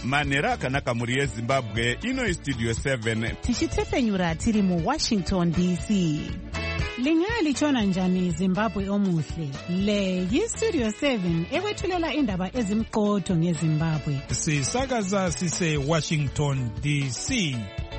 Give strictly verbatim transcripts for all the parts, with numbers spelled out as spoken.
manhero akanaka mhuri yezimbabwe. Ino istudio seven tichitefenyura tiri muwashington D C. Lingalitshona njani Zimbabwe omuhle? Le yistudio seven ekwethulela indaba ezimqotho ngeZimbabwe. Sisakaza sise Washington D C.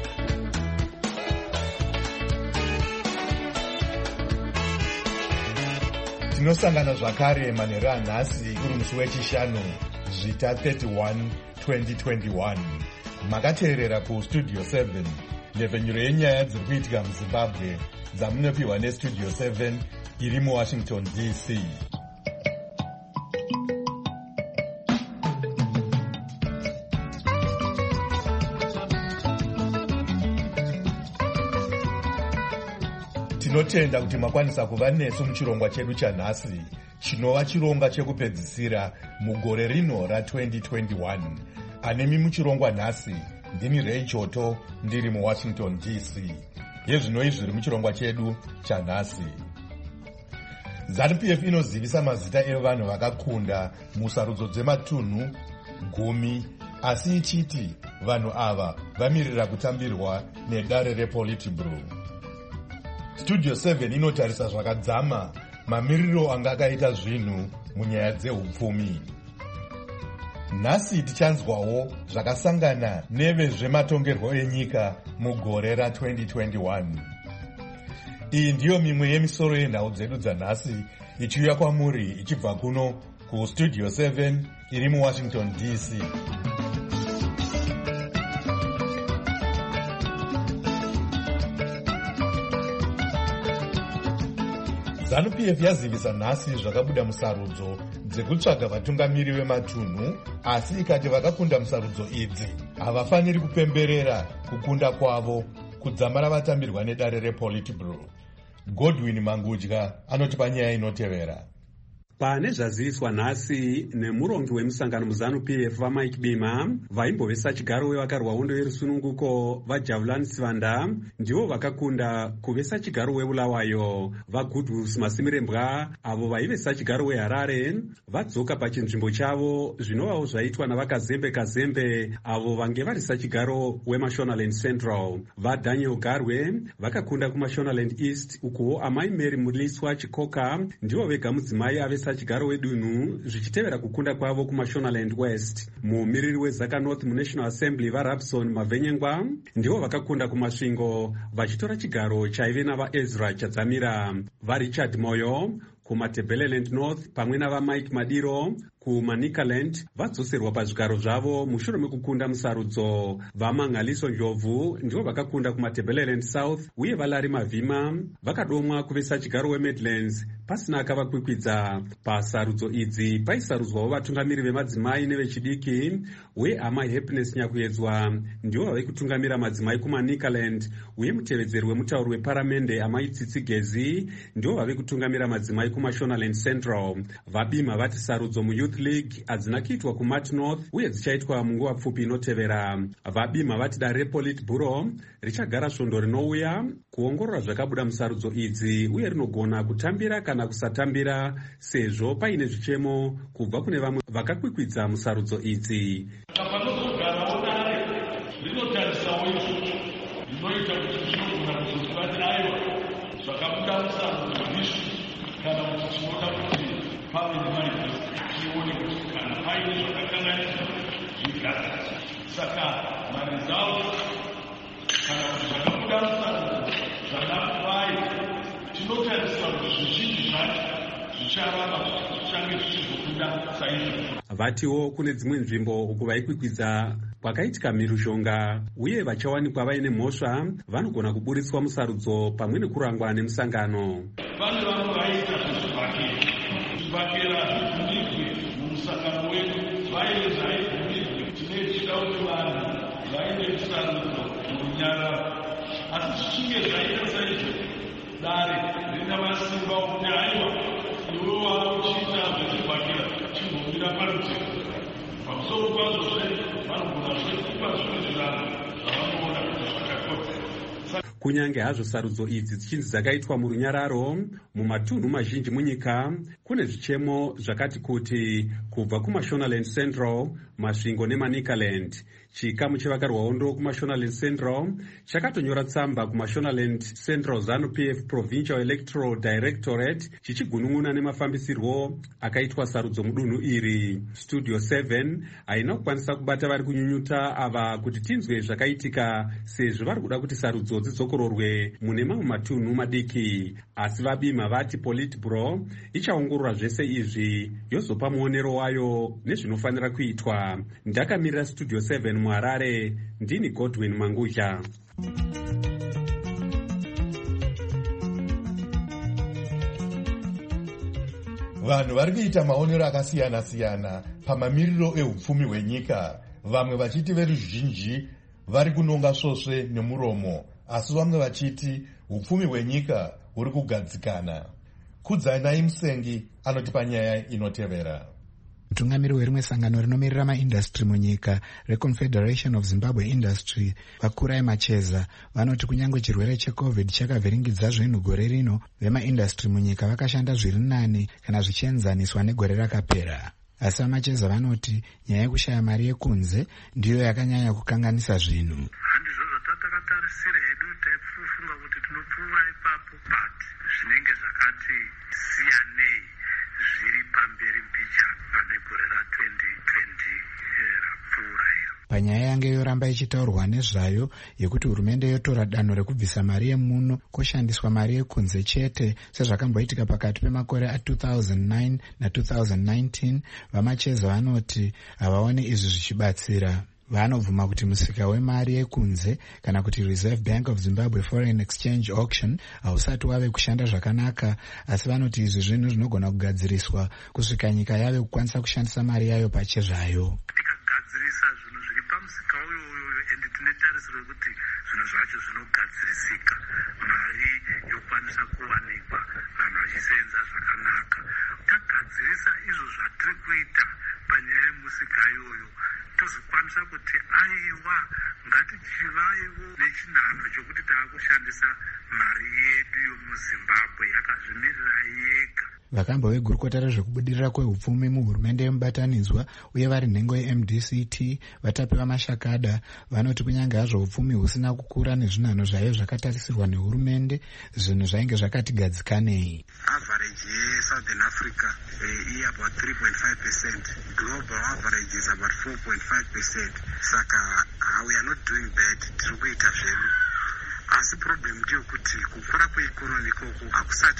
Tinosangana zvakare manhero anhasi uri musi wechishanu zvita thirty-one twenty twenty-one. Makateerera kustudio seven, nhefenyuro yenyaya dziri kuitika muZimbabwe dzamunopiwa nestudio seven iri muWashington D C. Tinotenda kuti makwanisa kuva nesu muchirongwa chedu chanhasi chinova chironga chekupedzisira mugore rino ra twenty twenty-one. Anemi muchirongwa nhasi ndini Ray Choto ndiri muWashington D C. Yezvinoi zviri muchirongwa chedu chanhasi. ZANU-P F inozivisa mazita evanhu vakakunda musarudzo dzematunhu gumi, asi ichiti vanhu ava vamirira kutambirwa nedare rePolitburo. Studio seven inotarisa zvakadzama mamiriro anga akaita zvinhu munyaya dzehupfumi. Nhasi tichanzwawo zvakasangana nevezvematongerwo enyika mugore ra twenty twenty-one. Iyi ndiyo mimwe yemisoro yenhau dzedu dzanhasi ichiuya kwamuri ichibva kuno kustudio seven iri muWashington D C. ZANU-P F yazivisa nhasi zvakabuda musarudzo dzekutsvaga vatungamiri vematunhu, asi ikati vakakunda musarudzo idzi havafaniri kupemberera kukunda kwavo kudzamara vatambirwa nedare rePolitburo. Godwin Mangudya anotipa nyaya inotevera. Pane zvaziviswa nhasi nemurongi wemusangano muZANU-P F vaMike Bima, vaimbovesa chigaro wevakarwa hondo yerusununguko vaJavulani Sivanda ndivo vakakunda kuvesa chigaro weBulawayo. vaGoodwill Masemirembwa avo vaivesa chigaro weHarare vadzoka pachinzvimbo chavo zvinovawo zvaitwa navakazembe Kazembe avo vange varisa chigaro weMashonaland Central. vaDaniel Garwe vakakunda kuMashonaland East, ukuwo amai Mary Muliswa Chikoka ndivo vega mudzimai avesa chigaro wedunhu zvichitevera kukunda kwavo kuMashonaland West. Mumiriri weZaka North muNational Assembly vaRabson Mavhenyengwa ndivo vakakunda kumasvingo vachitora chigaro chaive navaEzra Chadzamira. vaRichard Moyo kumaTebeleland North pamwe navaMike Madiro kuManicaland vadzoserwa pazvigaro zvavo mushure mekukunda musarudzo. vaMangaliso Njovu ndivo vakakunda kumaTebeleland South, uye vaLari Mavhima vakadomwa kuvesa chigaro weMidlands pasina akavakwikwidza. Pasarudzo idzi paisarudzwawo vatungamiri vemadzimai nevechidiki, uye amai Happiness Nyakuedzwa ndivo vave kutungamira madzimai kuManicaland, uye mutevedzeri wemutauri weparamende amai Tsitsi Gezi ndivo vave kutungamira madzimai kuMashonaland Central. vaBima vati sarudzo muYouth League hadzina kuitwa kuMart North uye dzichaitwa munguva pfupi inotevera. vaBima vati dare rePolitburo richagara svondo rinouya kuongorora zvakabuda musarudzo idzi, uye rinogona kutambira kana kusatambira sezvo paine zvichemo kubva kune vamwe vakakwikwidza musarudzo idzi. Panozogarawo dare rinotarisawo izvozvo zvinoita kuti zvinogona kuzoti aiwa zvakabuda musarudzo izvi, kana kuti tinoda kuti pave nemanifesto tione kuti kana paine zvakakanganiswa zvigadzirwe. Saka marizalti kana kuti zvakabuda musarudzo zvanakuvayo tinotarisa kuti zvizhinji zvacho zvicharamba zvichange zvichizokunda saizvo. Vatiwo kune dzimwe nzvimbo uku vaikwikwidza kwakaitika mhirizhonga, uye vachawanikwa vaine mhosva vanogona kuburitswa musarudzo pamwe nekurangwa nemusangano. Pane vanhu vaita zvizvibhakera zvibhakera zvibvumirwe mumusangano wedu, vaive zvaibvumirwe. Tinoitira kuti vanhu vaine musarudzo murunyararo, asi zvichinge zvaita saizvo dare rina masimba okuti aiwa iwe wava uchiita zvezvibhakera chimbomira parutivi. Pamusoro pazvozve vanogona zvekupa zvimwe zvirango zvavanoona kuti zvakakodzera. Kunyange hazvo sarudzo idzi dzichinzi dzakaitwa murunyararo, mumatunhu mazhinji munyika kune zvichemo zvakati kuti kubva kuMashonaland Central masvingo nemanikaland. Chikamu chevakarwahondo kumashonaland central chakatonyora tsamba kumashonaland central ZANU-P F provincial electoral directorate chichigunun'una nemafambisirwo akaitwa sarudzo mudunhu iri. Studio seven haina kukwanisa kubata vari kunyunyuta ava kuti tinzwe zvakaitika sezvo vari kuda kuti sarudzo dzidzokororwe mune mamwe matunhu madiki, asi vabima vati politburo ichaongorora zvese izvi yozopa muonero wayo nezvinofanira kuitwa. Ndakamirira Studio seven muHarare, ndini Godwin Mangudya. Vanhu vari kuita maonero akasiyana siyana pamamiriro ehupfumi hwenyika, vamwe vachiti veruzhinji vari kunonga svosve nemuromo, asi vamwe vachiti hupfumi hwenyika huri kugadzikana. Kudzanai Musengi anotipa nyaya inotevera. Mutungamiri werimwe sangano rinomirira maindastri munyika reConfederation of Zimbabwe Industry, Vakurai Macheza, vanoti kunyange chirwere checovid chakavhiringidza zvinhu gore rino, vemaindastri munyika vakashanda zviri nani kana zvichienzaniswa negore rakapera. Asi Macheza vanoti nyaya yekushaya mari yekunze ndiyo yakanyanya kukanganisa zvinhu. Handizvo zvatakatarisira hedu, taifunga kuti tinopfuura ipapo, but zvinenge zvakati siyanei zviri pamberi mbicha pane gore ra-twenty twenty rapfuura iro. Panyaya yange yoramba ichitaurwa nezvayo yekuti hurumende yotora danho rekubvisa mari yemuno koshandiswa mari yekunze chete sezvakamboitika pakati pemakore a two thousand nine na two thousand nineteen, vaMacheza vanoti havaone izvi zvichibatsira. Vanobvuma kuti musika wemari yekunze kana kuti Reserve Bank of Zimbabwe Foreign Exchange Auction hausati wave kushanda zvakanaka, asi vanoti izvi zvinhu zvinogona kugadziriswa kusvika nyika yave kukwanisa kushandisa mari yayo pachezvayo. Tikagadzirisa zvinhu zviri pamusika uyoyo ende tine tarisiro yekuti zvinhu zvacho zvinogadzirisika, mari yokwanisa kuwanikwa, vanhu vachisenza zvakanaka. Tagadzirisa izvo zvatiri kuita panyaya yemusika iyoyo, tozokwanisa kuti aiwa ngatichivaiwo nechinhano chokuti taakushandisa mari yedu yomuZimbabwe yakazvimirira yega. Vakambo vegurukota rezvekubudirira kwehupfumi muhurumende yemubatanidzwa uye vari nhengo ye-M D C T Vatapi Vamashakada vanoti kunyange hazvo hupfumi husina kukura nezvinhano zvayo zvakatarisirwa nehurumende, zvinhu zvainge zvakati gadzikanei. Average yeSouthern Africa uh, is about three point five percent. Global average is about four point five percent. Saka uh, we are not doing bad. Tiri kuita zvedu. Asi problem ndiyo kuti kukura kweikonomi koko hakusati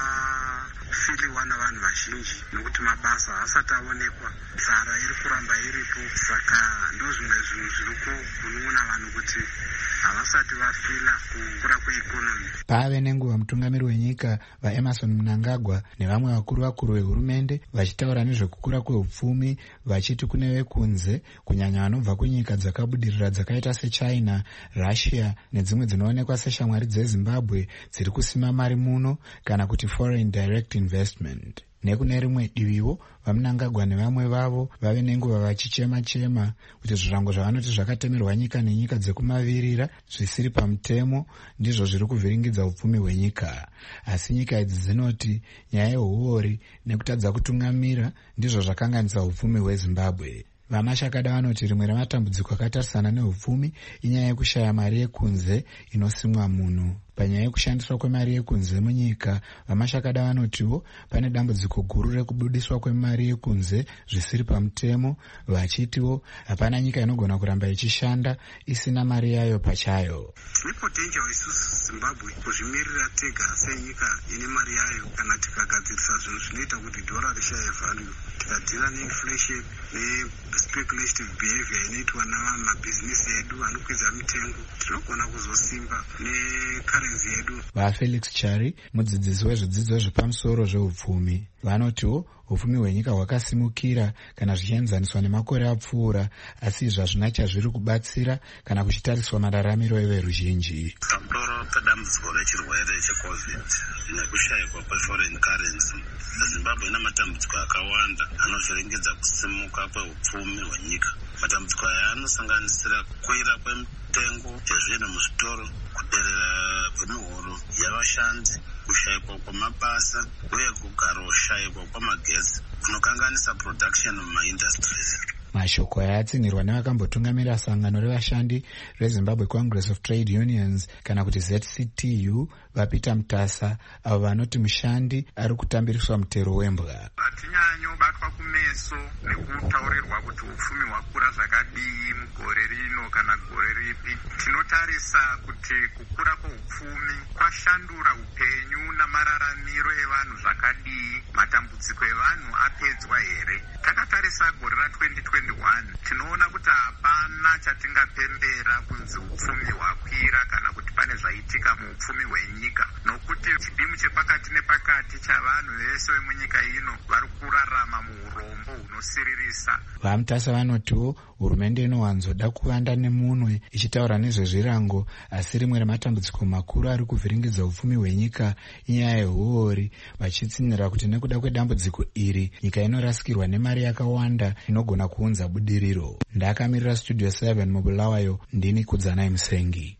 kwafiliwa navanhu vazhinji nekuti mabasa haasati aonekwa, tsara iri kuramba iripo. Saka ndozvimwe zvinhu zviri kunun'una vanhu kuti havasati vafila kukura kweikonomi. Pave nenguva mutungamiri wenyika vaEmerson Mnangagwa nevamwe vakuru vakuru vehurumende vachitaura nezvekukura kwehupfumi, vachiti kune vekunze kunyanya vanobva kunyika dzakabudirira dzakaita seChina, Russia nedzimwe dzinoonekwa seshamwari dzeZimbabwe dziri kusima mari muno kana kuti foreign direct investment. Nekune rimwe diviwo vaMnangagwa nevamwe vavo vave nenguva vachichema-chema kuti zvirango zvavanoti zvakatemerwa nyika nenyika dzekumavirira zvisiri pamutemo ndizvo zviri kuvhiringidza upfumi hwenyika. Asi nyika idzi dzinoti nyaya yehuori nekutadza kutungamira ndizvo zvakanganisa upfumi hweZimbabwe. VaMashakada vanoti rimwe rematambudziko akatarisana nehupfumi inyaya yekushaya mari yekunze inosimwa muno. Panyaya yekushandiswa kwemari yekunze munyika, VaMashakada vanotiwo pane dambudziko guru rekubudiswa kwemari yekunze zvisiri pamutemo, vachitiwo hapana nyika inogona kuramba ichishanda isina mari yayo pachayo. Tine potential isusu Zimbabwe kuzvimirira tega senyika ine mari yayo kana tikagadzirisa zvinhu zvinoita kuti dhora rishaye value, tikadhira neinflation nespeculative behavior inoitwa namabhizinisi edu anokwidza mitengo, tinogona kuzosimba necurrency yedu. VaFelix Chari, mudzidzisi wezvidzidzo zvepamusoro zvehupfumi, vanotiwo hupfumi hwenyika hwakasimukira kana zvichienzaniswa nemakore apfuura, asi izvi hazvina chazviri kubatsira kana kuchitariswa mararamiro everuzhinji. Pamusoro pedambudziko rechirwere checovid nekushayikwa kweforeign currency, Zimbabwe ina matambudziko akawanda anovhiringidza kusimuka kwehupfumi hwenyika. Matambudziko aya anosanganisira kukwira kwemitengo yezvinhu muzvitoro, kuderera kwemihoro yavashandi, kushayikwa kwamabasa uye kugara ushayikwa kwamagezi kunokanganisa production mumaindustries. mashoko ayatsinirwa nevakambotungamirira sangano revashandi rezimbabwe congress of trade unions kana kuti Z C T U vapeter mutasa, avo vanoti mushandi ari kutambiriswa mutero wembwa. Hatinyanyo batwa kumeso nekutaurirwa kuti upfumi hwakura zvakadii mugore rino kana gore ripi. Tinotarisa kuti kukura kweupfumi kwashandura upenyu namararamiro evanhu zvakadii, matambudziko evanhu apedzwa here. Takatarisa gore ra twenty twenty-one tinoona kuti hapana chatingapembera kunzi upfumi hwakwira kana kuti pane zvaitika muupfumi hwenyika, nokuti chipimo chepakati nepakati chavanhu vese vemunyika ino vari kurarama muurombo hunosiririsa. Vamutasa vanotiwo hurumende inowanzoda kuvanda nemunwe ichitaura nezvezvirango, asi rimwe rematambudziko makuru ari kuvhiringidza upfumi hwenyika inyaya yehuori, vachitsinira kuti nekuda kwedambudziko iri nyika inorasikirwa nemari yakawanda inogona kuunza budiriro. Ndakamirira studio seven mubulawayo, ndini Kudzanai Musengi.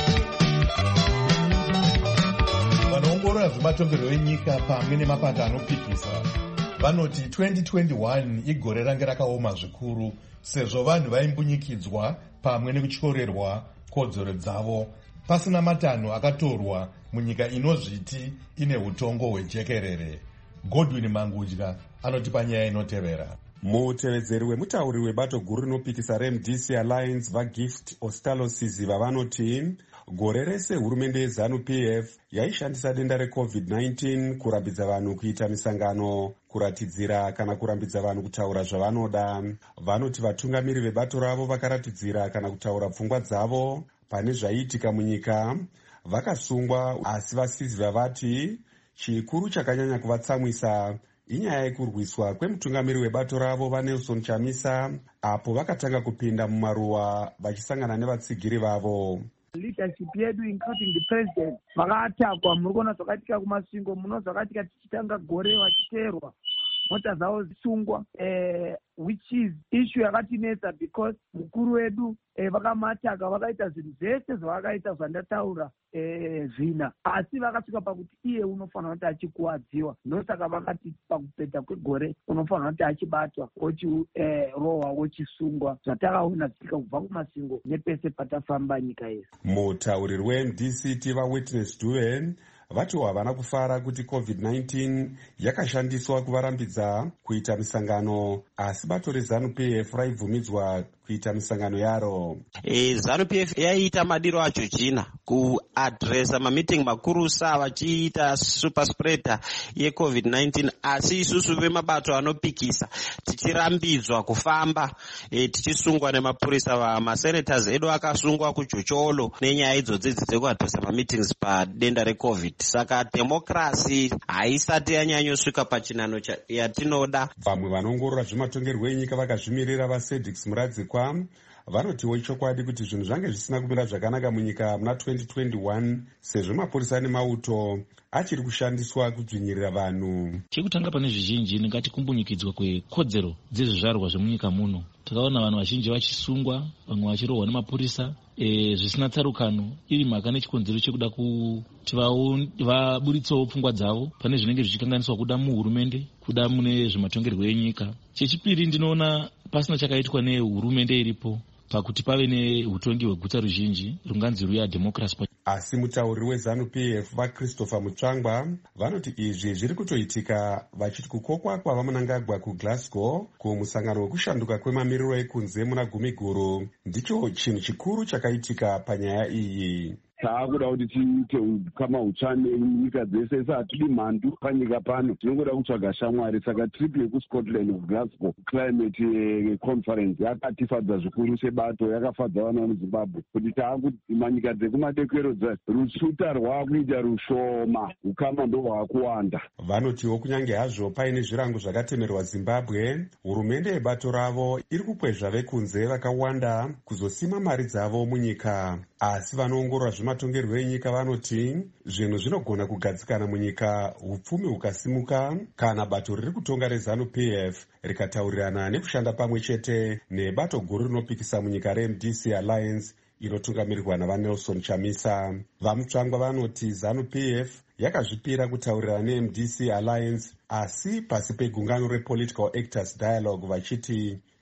Vanoongorora zvematongerwo enyika pamwe nemapato anopikisa vanoti twenty twenty-one igore range rakaoma zvikuru, sezvo vanhu vaimbunyikidzwa pamwe nekutyorerwa kodzero dzavo pasina matanho akatorwa munyika inozviti ine utongo hwejekerere. Godwin Mangudya anotipa nyaya inotevera. Mutevedzeri wemutauri webato guru rinopikisa R M D C Alliance vaGift Ostalosiziva vanoti gore rese hurumende yeZANU P F yaishandisa denda recovid nineteen kurambidza vanhu kuita misangano, kuratidzira kana kurambidza vanhu kutaura zvavanoda. Vanoti vatungamiri vebato ravo vakaratidzira kana kutaura pfungwa dzavo pane zvaiitika munyika vakasungwa, asi vaSiziva vati chikuru chakanyanya kuvatsamwisa inyaya yekurwiswa kwemutungamiri webato ravo vaNelson Chamisa, apo vakatanga kupinda mumaruwa vachisangana nevatsigiri vavo. Leadership yedu including the president vakatakwa, muri kuona zvakatika kumasvingo, muno zvakatika tichitanga gore vachiterwa mota dzavo dzisungwa, eh, which is issue yakatinetsa because mukuru wedu eh, vakamataka vakaita zvinhu zvese zvavakaita zvandataura eh, zvina, asi vakasvika pakuti iye unofanira kuti achikuwadziwa, ndosaka vakati pakupedza kwegore unofanira kuti achibatwa ochirohwa eh, ochisungwa, zvatakaona zvichika kubva kumasingo nepese patafamba nyika yese. Mutauriri weM D C T vaWitness Duven vati havana kufara kuti covid nineteen yakashandiswa kuvarambidza kuita misangano, asi bato reZANU P F raibvumidzwa kuita misangano yaro. E, ZANU P F yaita madiro acho china kuadresa mamiting makurusa vachiita super spreader yecovid nineteen, asi isusu vemabato anopikisa tichirambidzwa kufamba e, tichisungwa nemapurisa. Vamasenators edu akasungwa kuchocholo nenyaya idzodzi dzekuadresa mameetings padenda recovid. Saka demokrasi haisati yanyanyosvika pachinano yatinoda. Vamwe vanoongorora zvematongerwo enyika vakazvimirira vaSedix Muradzikwa vanotiwo ichokwadi kuti zvinhu zvange zvisina kumira zvakanaka munyika muna twenty twenty-one sezvo mapurisa nemauto achiri kushandiswa kudzvinyirira vanhu. Chekutanga pane zvizhinji ngatikumbunyikidzwa kwekodzero dzezvizvarwa zvemunyika muno. Takaona vanhu vazhinji vachisungwa, vamwe vachirohwa nemapurisa e, zvisina tsarukano, iri mhaka nechikonzero chekuda kuti vaburitsewo pfungwa dzavo pane zvinenge zvichikanganiswa kuda muhurumende, kuda mune zvematongerwo enyika. Chechipiri, ndinoona pasina chakaitwa nehurumende iripo pakuti pave neutongi hweguta ruzhinji runganzi ruya democracy. Asi mutauriri weZANU P F vaChristopher Mutsvangwa vanoti izvi zviri kutoitika vachiti kukokwa kwavaMnangagwa kuGlasgow kumusangano wekushanduka kwemamiriro ekunze muna gumi guru ndicho chinhu chikuru chakaitika panyaya iyi. Taakuda kuti tiite kama utsvane nyika dzese, satidi mhandu panyika pano, tinongoda kutsvaga shamwari. Saka trip yekuScotland Glasgow climate conference yakatifadza zvikuru sebato, yakafadza vana vemuZimbabwe kuti taakuti manyika dzekumadekero rusuta rwakuita rushoma, ukama ndo hwakuwanda. Vanotiwo kunyange hazvo paine zvirango zvakatemerwa Zimbabwe, hurumende yebato ravo iri kukwezva vekunze vakawanda kuzosima mari dzavo munyika. Asi vanoongorora zvematongerwo enyika vanoti zvinhu zvinogona kugadzikana munyika upfumi hukasimuka kana bato riri kutonga reZANU P F rikataurirana nekushanda pamwe chete nebato guru rinopikisa munyika R M D C Alliance inotungamirirwa navaNelson Chamisa. Vamutsvangwa vanoti ZANU P F yakazvipira kutaurirana neM D C Alliance, asi pasi pegungano rePolitical Actors Dialogue vachiti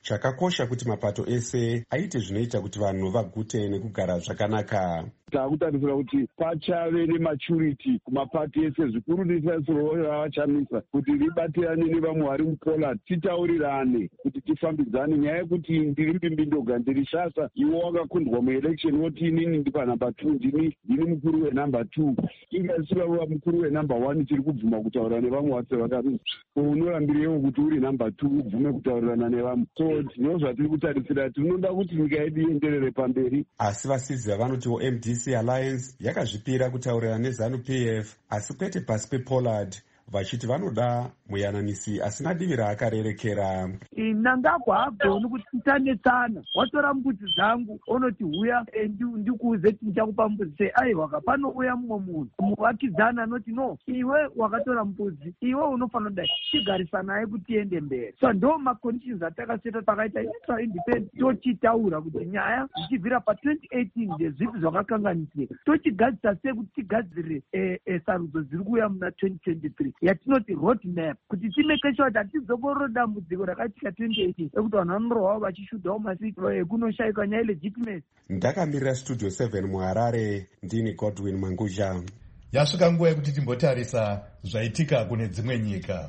chakakosha kuti mapato ese aite zvinoita kuti vanhu vagute nekugara zvakanaka. Takutarisira kuti pachave nematurity kumapato ese, zvikuru risasiro ravachamisa kuti ribatirane nevamwe vari mupoland, titaurirane kuti tifambidzane. Nyaya yekuti ndiri Mbimbindoga ndiri Shasa, iwo wakakundwa muelection woti inini ndipa number two, ndini ndini mukuru wenumber two, ingasira mukuru wenumber one, tiri kubvuma kutaura nevamwe vase vakaruzwa. Unorambirewo kuti uri number two ubvume kutaurirana nevamwe. So ndino zvatiri kutarisira, tinoda kuti nyika yedu ienderere pamberi. Asi vasizi vanotiwo M D C Alliance yakazvipira kutaurirana neZANU P F, asi kwete pasi pePollard, vachiti vanoda muyananisi asina divi raakarerekera. Nangagwa hagoni kuti titanetsana, watora mbudzi dzangu onoti huya ndikuuze kuti ndichakupa mbudzi sei, aiwa panouya mumwe munhu muvakidzana anoti no, iwe wakatora mbudzi, iwe unofanira kudai, tigarisana naye kuti tiende mberi. So ndo maconditions atakaseta takaita itra independent, tochitaura kuti nyaya zvichibvira pa twenty eighteen ndezvipi zvakakanganisika, tochigadzisa sei kuti tigadzire sarudzo dziri kuuya muna twenty twenty-three yatinoti road map, kuti timeke sure kuti hatizokororo dambudziko rakatika twenty eighteen ekuti vanhu vanorohwa vachishudhawo masiti kunoshayikwa nyaya legitimacy. Ndakamirira Studio seven muHarare, ndini Godwin Manguzha. Yasvika nguva yekuti timbotarisa zvaitika kune dzimwe nyika.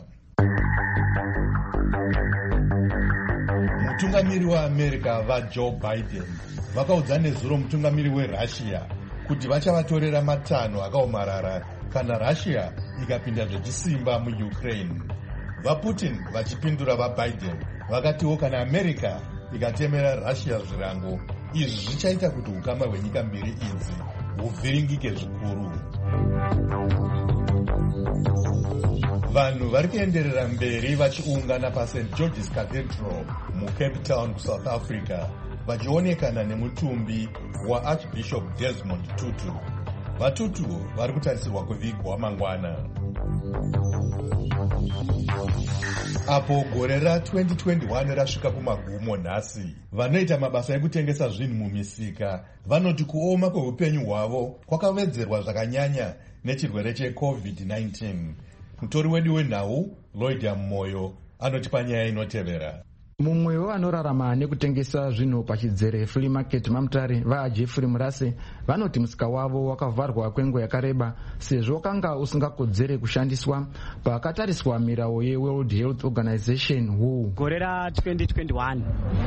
Mutungamiri waAmerica vaJoe Biden vakaudza nezuro mutungamiri weRussia kuti vachavatorera matanho akaomarara kana Russia ikapinda zvechisimba muUkraine. VaPutin vachipindura vaBiden vakatiwo kana America ikatemera Russia zvirango, izvi zvichaita kuti ukama hwenyika mbiri idzi huvhiringike zvikuru. Vanhu vari kuenderera mberi vachiungana paSaint George's Cathedral muCape Town kuSouth Africa vachionekana nemutumbi waArchbishop Desmond Tutu. Vatutu vari kutarisirwa kuvigwa mangwana. Apo gore ra twenty twenty-one rasvika kumagumo nhasi, vanoita mabasa ekutengesa zvinhu mumisika vanoti kuoma kweupenyu hwavo kwakawedzerwa zvakanyanya nechirwere cheCovid nineteen. Mutori wedu wenhau Lloyd Moyo anotipa nyaya inotevera. Mumwe wavanorarama nekutengesa zvinhu pachidzere Free Market Mamutare vaJeffrey Murase vanoti musika wavo wakavharwa kwenguva yakareba sezvo wakanga usingakodzere kushandiswa pakatariswa mirau yeWorld Health Organization W H O. Gore ra twenty twenty-one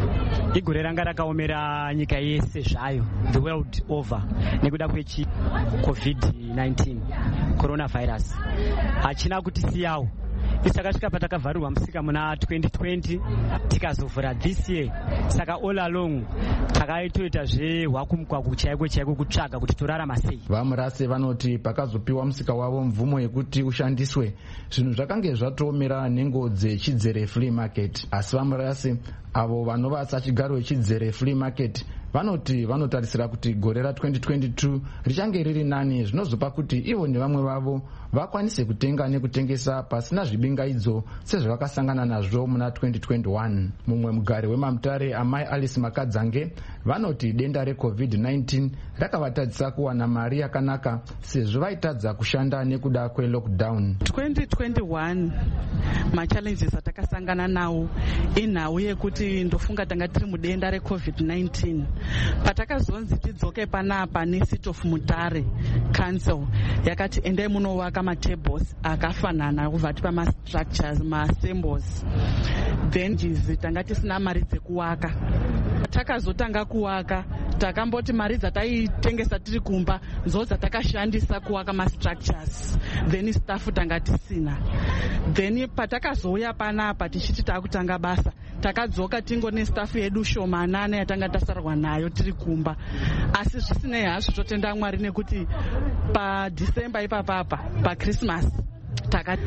igore ranga rakaomera nyika yese zvayo the world over nekuda kwechi COVID nineteen coronavirus hachina kutisiyawo. Isakasvika patakavharirwa musika muna twenty twenty tikazovhura this year, saka all along takaitoita zvehwakumukwaku chaiko chaiko kutsvaga kuti torarama sei. VaMurase vanoti pakazopiwa musika wavo mvumo yekuti ushandiswe zvinhu zvakange zvatoomera nhengo dzechidzere Free Market. Asi VaMurase avo vanova sachigaro chidzere Free Market vanoti vanotarisira kuti gore ra twenty twenty-two richange riri nani, zvinozopa kuti ivo nevamwe vavo vakwanise kutenga nekutengesa pasina zvibingaidzo sezvavakasangana nazvo muna twenty twenty-one. Mumwe mugari weMamutare amai Alice Makadzange vanoti denda reCovid nineteen rakavatadzisa kuwana mari yakanaka sezvo vaitadza kushanda nekuda kwelockdown. twenty twenty-one machallenges atakasangana nawo inhau yekuti ndofunga tanga tiri mudenda reCovid nineteen. Patakazonzi tidzoke panapa neCity of Mutare Council yakati endai munovaka matables akafanana kubva tipa mastructures maassembles, then jizi tanga tisina mari dzekuwaka. Takazotanga kuwaka takamboti mari dzataitengesa tiri kumba dzo dzatakashandisa kuwaka mastructures, then staff tanga tisina. Then patakazouya panapa tichiti takutanga basa takadzoka tingo nestaff yedu shomanana yatanga tasarwa nayo tiri kumba. Asi zvisinei hazvo totenda Mwari nekuti paDecember ipapapa paChristmas taka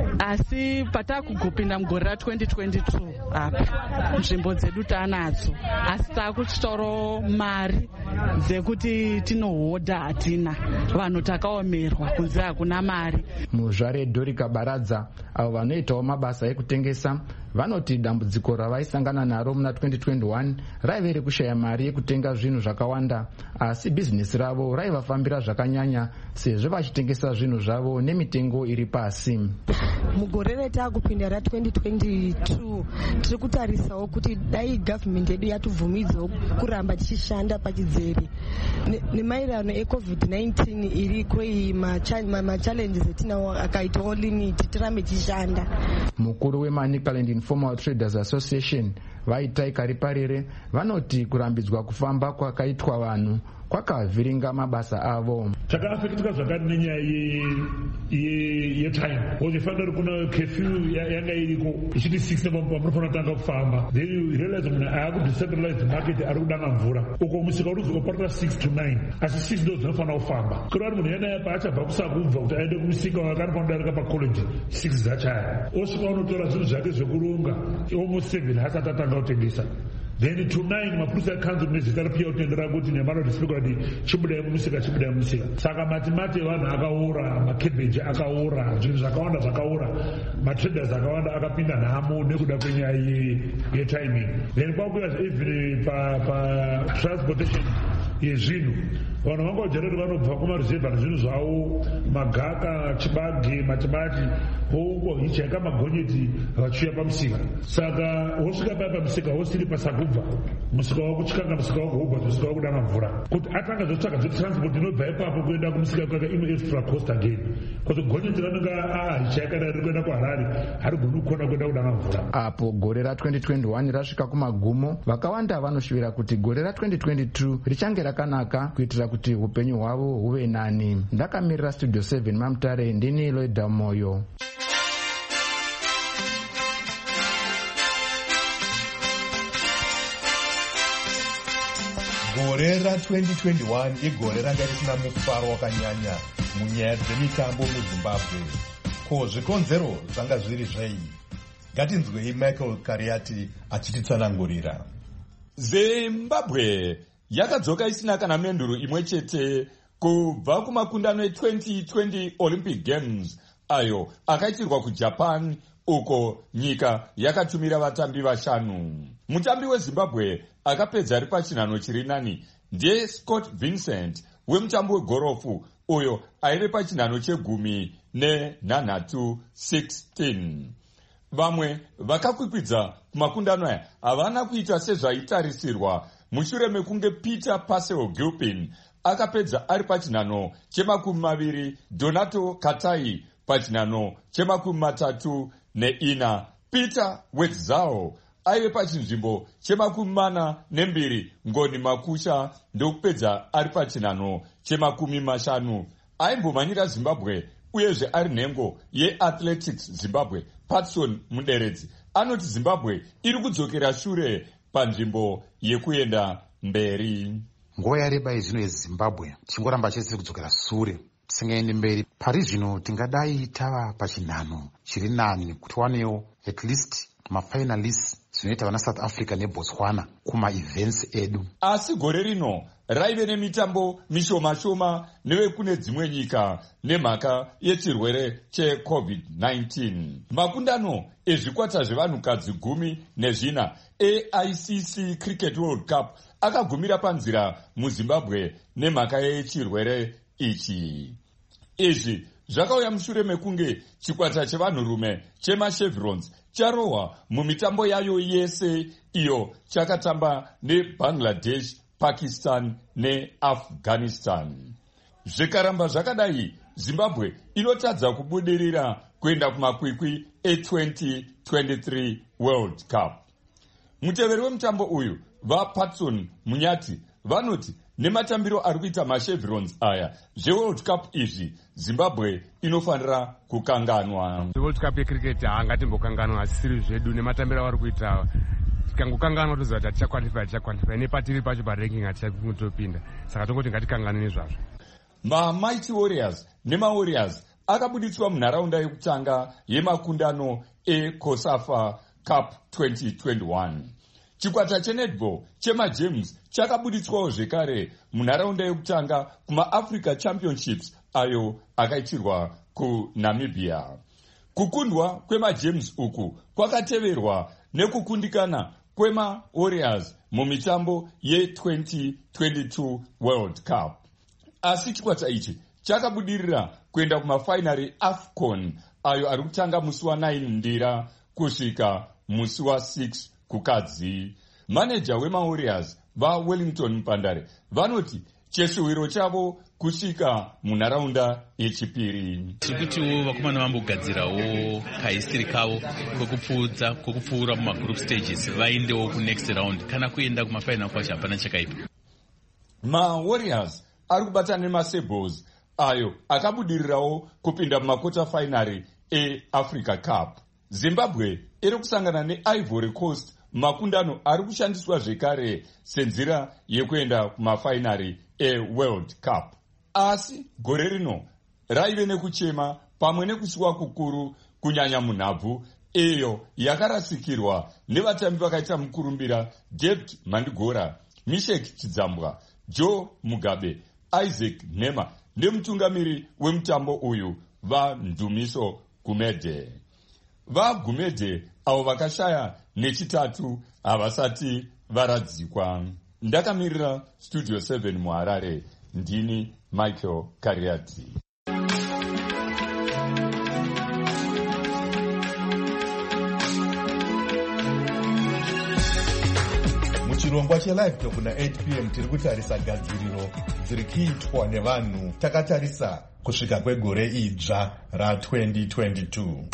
asi patakugopinda mugore ra twenty twenty-two apa nzvimbo dzedu tanadzo, asi takuchitoro mari dzekuti tinohodha hatina, vanhu takaomerwa kunze hakuna mari. Muzvare Dorika Baradza avo vanoitawo mabasa ekutengesa vanoti dambudziko ravaisangana naro muna twenty twenty-one raive rekushaya mari yekutenga zvinhu zvakawanda, asi bhizinesi ravo raivafambira zvakanyanya sezvo vachitengesa zvinhu zvavo nemitengo iri pasi. Mugore rataakupinda ra twenty twenty-two tiri kutarisawo kuti dai gavhimende yedu yatubvumidzawo kuramba tichishanda pachidzere nemaererano ecovid nineteen iriko iyi machallenges etinawo akaitawo limit tirambe tichishanda. Mukuru weManicaland Informal Traders Association vaitai Kariparire vanoti kurambidzwa kufamba kwakaitwa vanhu kwakavhiringa mabasa avo. Chakaafekitika zvakati nenyaya yetime uchifanira kuna curfew yanga iriko ichiti six pamunofanira kutanga kufamba, then you realize munhu aakudecentralize market ari kudanga mvura uko musika uri kuzoparira six to nine asi six ndo dzinofanira kufamba. Kureva munhu yena paachabva kusakubva kuti aende kumusika wakanofanira kudarika pacollege six zachaya osvika unotora zvinhu zvake zvekurunga almost seven asati atanga kutengesa. Then to nine mapurisa akanzi nezita rapia kutendera kuti nemara disipika kuti chibudai mumusika chibudai mumusika. Saka matimati vanhu akaora, makebeji akaora, zvinhu zvakawanda zvakaora, matraders akawanda akapinda nhamo nekuda kwenyaya yetiming. Then kwakuya even patransportation yezvinhu vanhu vangojareti vanobva kumaruzevha zvinhu zvavo magaka, chibage, matimati hichaka magonyeti vachiuya pamusika. Saka wosvika paya pamusika wosiri pasakubva musika wakutyanga musika wakuhubva musika wakudanga mvura kuti atanga zotsvaga dzetransport inobva ipapo kuenda kumusika kwake imwe extra cost again kuti gonyeti ranenge hichayakada riri kuenda kuharare harigoni kukona kuenda kudanga mvura. Apo gore ra twenty twenty-one rasvika kumagumo, vakawanda vanoshuvira kuti gore ra twenty twenty-two richange rakanaka kuitira kuti upenyu hwavo huve nani. Ndakamirira Studio seven Mamutare, ndini Loida Moyo. Gore ra twenty twenty-one igore ranga risina mufaro wakanyanya munyaya dzemitambo muZimbabwe. Ko zvikonzero zvanga zviri zvei? Ngatinzwei Michael Kariati achititsanangurira. Zimbabwe yakadzoka isina kana menduro imwe chete kubva kumakundano e-twenty twenty Olympic Games ayo akaitirwa kuJapan, uko nyika yakatumira vatambi vashanu. Mutambi weZimbabwe akapedza ari pachinhano chiri nani ndiye Scott Vincent wemutambo wegorofu, uyo aive pachinhano chegumi nenhanhatu sixteen. Vamwe vakakwikwidza kumakundano aya havana kuita sezvaitarisirwa mushure mekunge Peter Paseo Gilpin akapedza ari pachinhano chemakumi maviri, Donato Katai pachinhano chemakumi matatu neina, Peter Wedzao aive pachinzvimbo chemakumi mana nembiri, Ngoni Makusha ndokupedza ari pachinhano chemakumi mashanu. Aimbomhanyira Zimbabwe uyezve ari nhengo yeAthletics Zimbabwe, Patson Muderedzi anoti Zimbabwe iri kudzokera shure panzvimbo yekuenda mberi. Nguva yareba yezvino yeZimbabwe tichingoramba chete kudzokera sure, tisingaendi mberi. Pari zvino tingadai tava pachinhano chiri nani kuti wanewo at least mafinalists zvinoita vana South Africa neBotswana kuma-events edu. Asi gore rino raive nemitambo mishoma-shoma nevekune dzimwe nyika nemhaka yechirwere checovid nineteen. Makundano ezvikwata zvevanhukadzi gumi nezvina A I C C Cricket World Cup akagumira panzira muZimbabwe nemhaka yechirwere ichi. Izvi zvakauya mushure mekunge chikwata chevanhurume chemachevrons charohwa mumitambo yayo yese iyo chakatamba neBangladesh, Pakistan neAfghanistan. Zvikaramba zvakadai, Zimbabwe inotadza kubudirira kuenda kumakwikwi e-twenty twenty-three World Cup. Muteveri wemutambo uyu vaPatson Munyati vanoti nematambiro ari kuita machevrons aya zveworld cup izvi Zimbabwe inofanira kukanganwa. World Cup yecricket haangatimbokanganwa asi siri zvedu nematambiro avari kuita tikangokanganwa toziva kuti tichakwalify tichakwalify nepatiri pacho paranking hatichakutopinda, saka tongoti ngatikanganwe nezvazvo. MaMighty Warriors nemaWarriors akabuditswa munharaunda yekutanga yemakundano eCOSAFA Cup twenty twenty-one. Chikwata chenetball chemaJames chakabuditswawo zvekare munharaunda yekutanga kumaAfrica Championships ayo akaitirwa kuNamibia. Kukundwa kwemajames uku kwakateverwa nekukundikana kwemawarriors mumitambo ye-twenty twenty-two World Cup. Asi chikwata ichi chakabudirira kuenda kumafainari AFCON ayo ari kutanga musi wa9 ndira kusvika musi wa6 kukadzi. Maneja wemawarriors vaWellington Mpandare vanoti cheshuwiro chavo kusvika munharaunda yechipiri. Tikutiwo vakomana vambogadzirawo kaisiri kavo kwekupfuudza kwekupfuura mumagroup stages vaendewo kunext round kana kuenda kumafainal kwacho hapana chakaipa. MaWarriors ari kubatana nemaSabres ayo akabudirirawo kupinda mumakota fainari eAfrica Cup. Zimbabwe iri kusangana neIvory Coast makundano ari kushandiswa zvekare senzira yekuenda kumafainari eWorld Cup. Asi gore rino raive nekuchema pamwe nekushiwa kukuru kunyanya munhabvu iyo yakarasikirwa nevatambi vakaita mukurumbira David Mandigora, Mishek Chidzambwa, Joe Mugabe, Isaac Nema nemutungamiri wemutambo uyu vaNdumiso Gumede. VaGumede avo vakashaya nechitatu havasati varadzikwa. Ndakamirira Studio seven muHarare, ndini Michael Kariati. Muchirongwa chelive talk na eight p m tiri kutarisa gadziriro dziri kuitwa nevanhu takatarisa kusvika kwegore idzva ra-twenty twenty-two.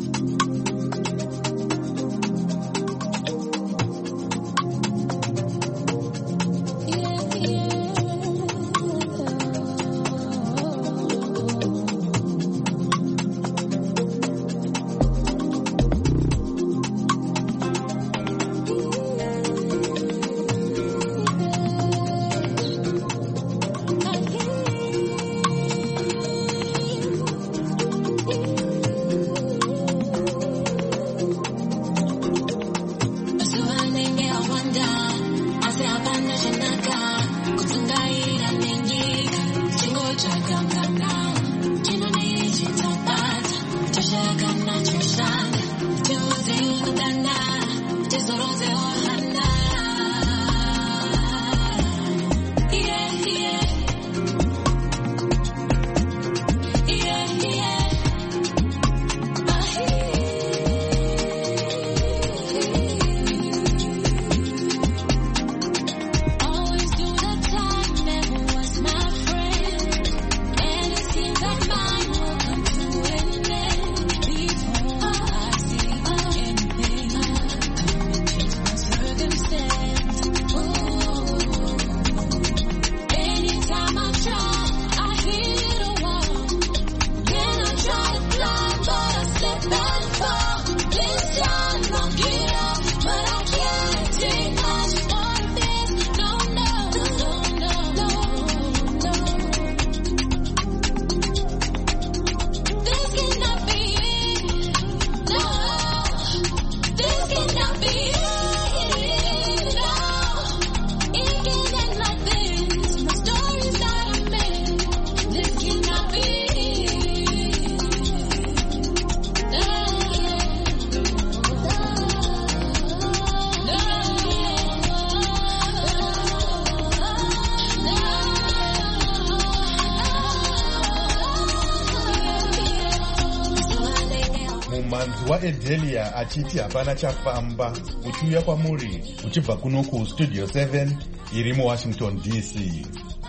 Edelia achiti hapana chafamba uchiuya kwamuri uchibva kuno ku Studio seven iri muWashington D C.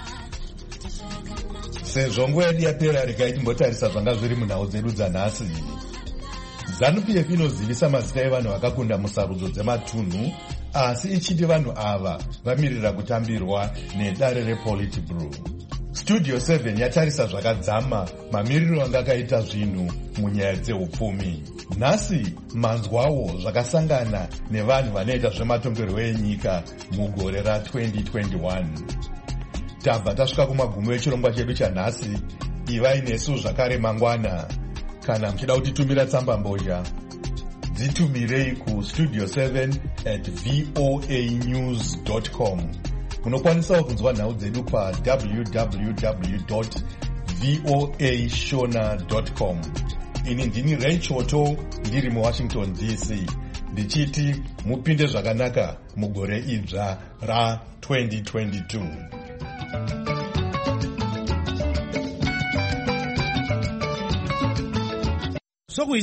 Sezvo nguva yedu yapera regai timbotarisa zvanga zviri munhau dzedu dzanhasi. ZANU-P F inozivisa mazita evanhu vakakunda musarudzo dzematunhu, asi ichiti vanhu ava vamirira kutambirwa nedare rePolitburo. Studio seven yatarisa zvakadzama mamiriro anga akaita zvinhu munyaya dzeupfumi. Nhasi manzwawo zvakasangana nevanhu vanoita zvematongerwo enyika mugore ra-twenty twenty-one. Tabva tasvika kumagumo echirongwa chedu chanhasi. Ivai nesu zvakare mangwana. Kana muchida kutitumira tsamba mbozha, dzitumirei ku studio seven at voa news dot com. Munokwanisawo kunzwa nhau dzedu pa w w w dot voa shona dot com. ini ndini Ray Choto ndiri muWashington D C ndichiti mupinde zvakanaka mugore idzva ra twenty twenty-two. So